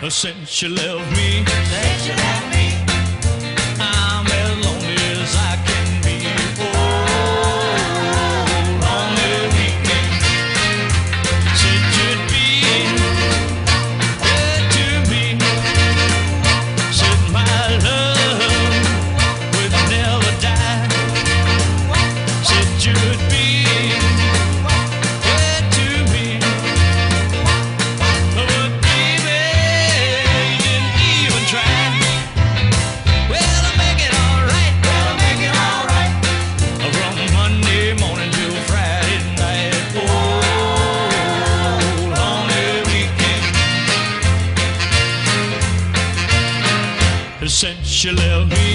Since you left me, Since you left me, I'm as lonely as I can be. Oh, lonely weekend. Said you'd be good to me. Said my love would never die. Said you'd be good to me. But baby, you didn't even try. Well, I'll make it alright. well, make it alright. From Monday morning till Friday night. Oh, lonely weekend. Since you left me,